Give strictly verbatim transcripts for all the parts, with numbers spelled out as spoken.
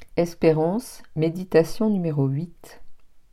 Espérance, méditation numéro huit.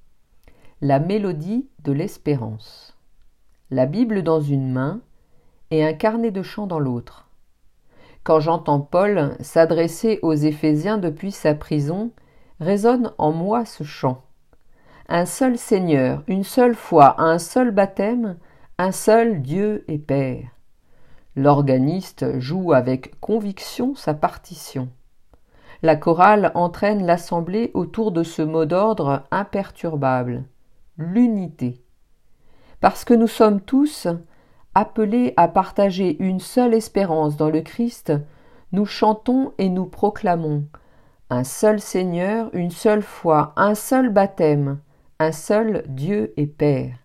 La mélodie de l'espérance. La Bible dans une main et un carnet de chant dans l'autre. Quand j'entends Paul s'adresser aux Éphésiens depuis sa prison, résonne en moi ce chant. Un seul Seigneur, une seule foi, un seul baptême, un seul Dieu et Père. L'organiste joue avec conviction sa partition. La chorale entraîne l'assemblée autour de ce mot d'ordre imperturbable, l'unité. Parce que nous sommes tous appelés à partager une seule espérance dans le Christ, nous chantons et nous proclamons un seul Seigneur, une seule foi, un seul baptême, un seul Dieu et Père.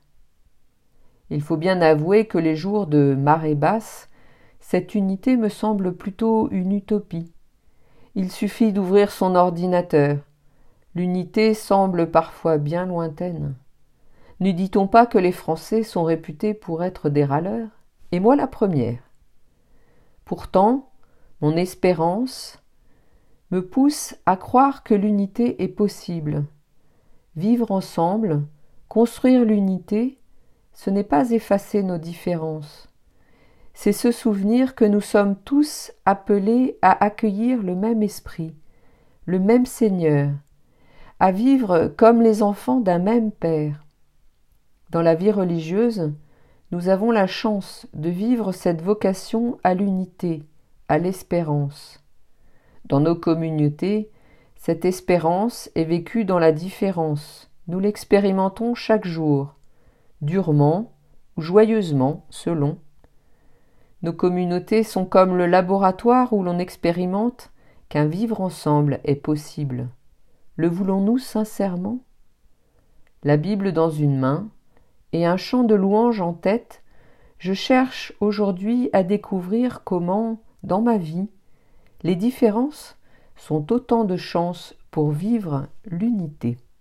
Il faut bien avouer que les jours de marée basse, cette unité me semble plutôt une utopie. Il suffit d'ouvrir son ordinateur. L'unité semble parfois bien lointaine. Ne dit-on pas que les Français sont réputés pour être des râleurs? Et moi la première. Pourtant, mon espérance me pousse à croire que l'unité est possible. Vivre ensemble, construire l'unité, ce n'est pas effacer nos différences. C'est se souvenir que nous sommes tous appelés à accueillir le même esprit, le même Seigneur, à vivre comme les enfants d'un même Père. Dans la vie religieuse, nous avons la chance de vivre cette vocation à l'unité, à l'espérance. Dans nos communautés, cette espérance est vécue dans la différence. Nous l'expérimentons chaque jour, durement ou joyeusement, selon. Nos communautés sont comme le laboratoire où l'on expérimente qu'un vivre ensemble est possible. Le voulons-nous sincèrement? La Bible dans une main et un chant de louange en tête, je cherche aujourd'hui à découvrir comment, dans ma vie, les différences sont autant de chances pour vivre l'unité.